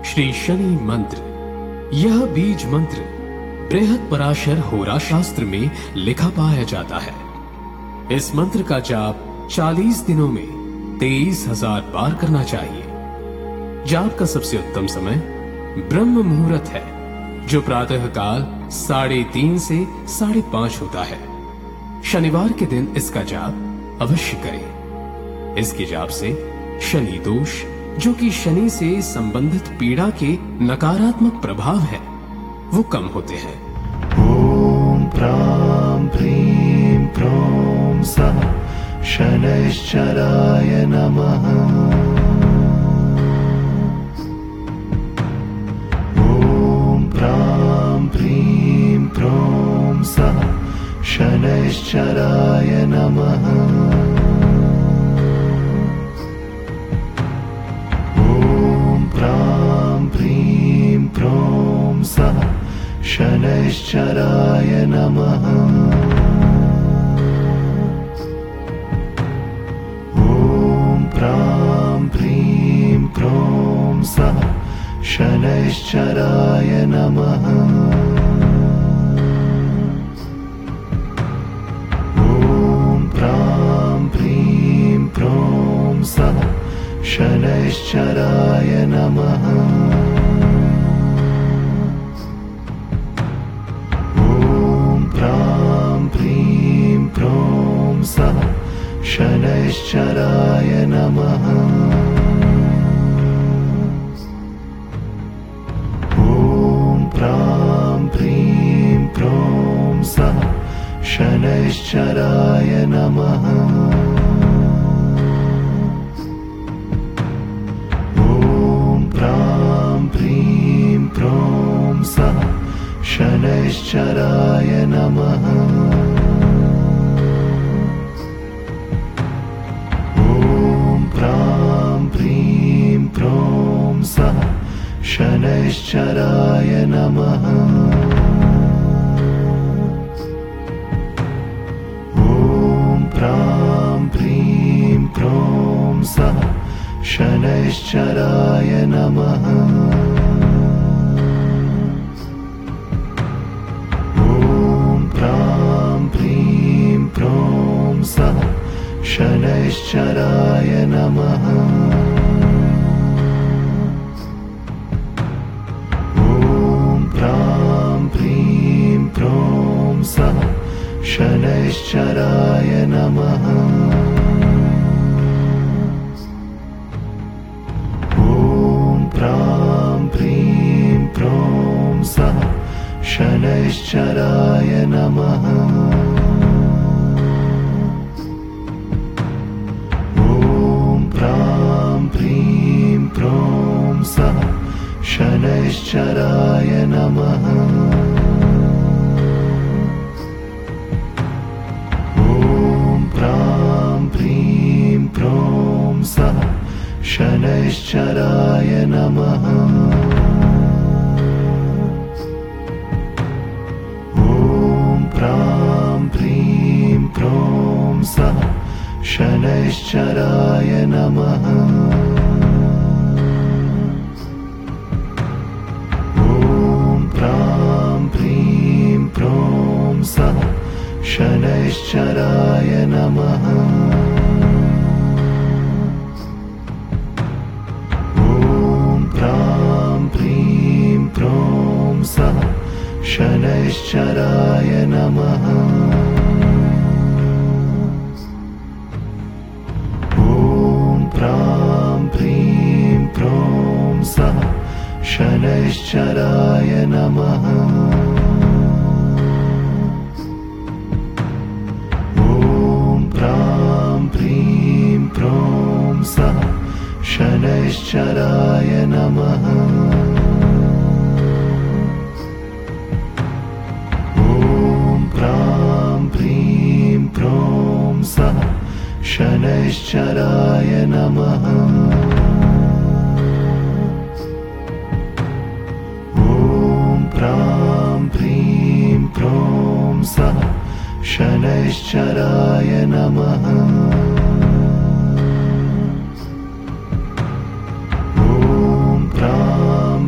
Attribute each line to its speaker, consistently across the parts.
Speaker 1: श्री शनि मंत्र। यह बीज मंत्र बृहद पराशर होरा शास्त्र में लिखा पाया जाता है। इस मंत्र का जाप 40 दिनों में 23,000 बार करना चाहिए। जाप का सबसे उत्तम समय ब्रह्म मुहूर्त है, जो प्रातः काल 3:30 से 5:30 होता है। शनिवार के दिन इसका जाप अवश्य करें। इसके जाप से शनि दोष, जो कि शनि से संबंधित पीड़ा के नकारात्मक प्रभाव है, वो कम होते हैं।
Speaker 2: ओम प्रां प्रीं प्रों सः शनैश्चराय नमः। ओम प्रां प्रीं प्रों सः शनैश्चराय नमः। ओम प्रां प्रीं प्रों सः शनैश्चराय नमः। ओम प्रां प्रीं प्रों सः शनैश्चराय नमः। ओम प्रां प्रीं प्रों सः शनैश्चराय नमः। प्रां प्रीं प्रों सः शनैश्चराय नमः। ओम प्रां प्रीं प्रों सः शनैश्चराय नमः। ओम प्रां प्रीं प्रों सः शनैश्चराय नमः। ओम प्रां प्रीं प्रों सः शनैश्चराय नमः। ओम प्रां प्रीं प्रों सः शनैश्चराय नमः। प्रां प्रीं प्रों सः शनैश्चराय नमः। ओम प्रां प्रीं प्रों सः शनैश्चराय नमः। ओम प्रां प्रीं प्रों सः शनैश्चराय नमः। ओम प्रां प्रीं प्रों सः शनैश्चराय नमः। ओम प्रां प्रीं प्रों सः शनैश्चराय नमः। प्रां प्रीं प्रों सः शनैश्चराय नमः। ओम प्रां प्रीं प्रों सः शनैश्चराय नमः। ओम प्रां प्रीं प्रों सः शनैश्चराय नमः। ओम प्रां प्रीं प्रों सः शनैश्चराय नमः। ओम प्रां प्रीं प्रों सः शनैश्चराय नमः। प्रां प्रीं प्रों सः शनैश्चराय नमः। ओम प्रां प्रीं प्रों सः शनैश्चराय नमः। ओम प्रां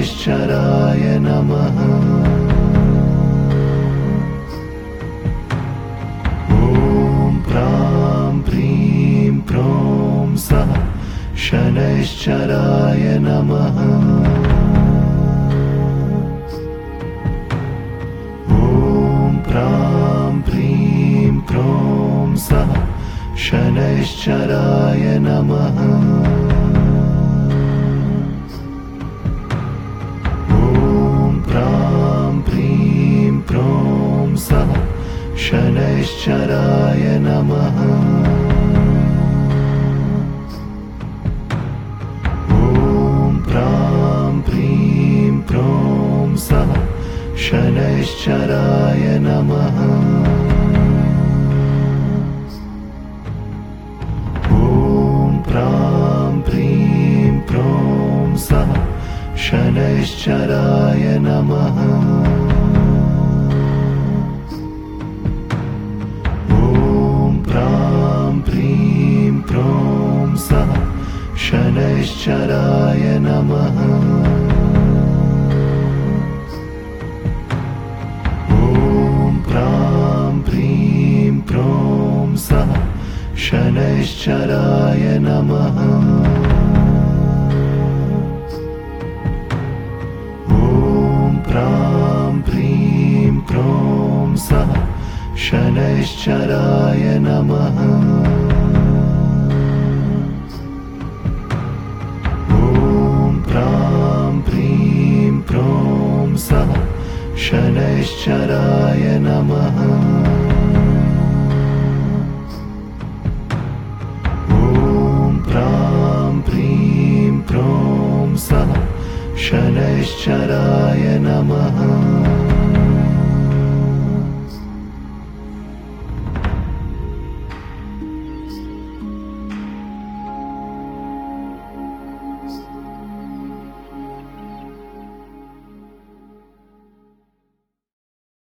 Speaker 2: शनैश्चराय नमः। ॐ प्रां प्रीं प्रौं सः शनैश्चराय नमः। ॐ प्रां प्रीं प्रौं सः शनैश्चराय नमः। ॐ प्रां प्रीं प्रौं सः शनैश्चराय नमः। ॐ प्रां प्रीं प्रौं सः शनैश्चराय नमः। ॐ प्रां प्रीं प्रौं सः शनैश्चराय नमः। ॐ प्रां प्रीं प्रौं सः शनैश्चराय नमः। ॐ प्रां प्रीं प्रौं सः शनैश्चराय नमः। ॐ प्रां प्रीं प्रौं सः शनैश्चराय नमः। ॐ प्रां प्रीं प्रौं सः शनैश्चराय नमः। ॐ प्रां प्रीं प्रौं सः शनैश्चराय नमः।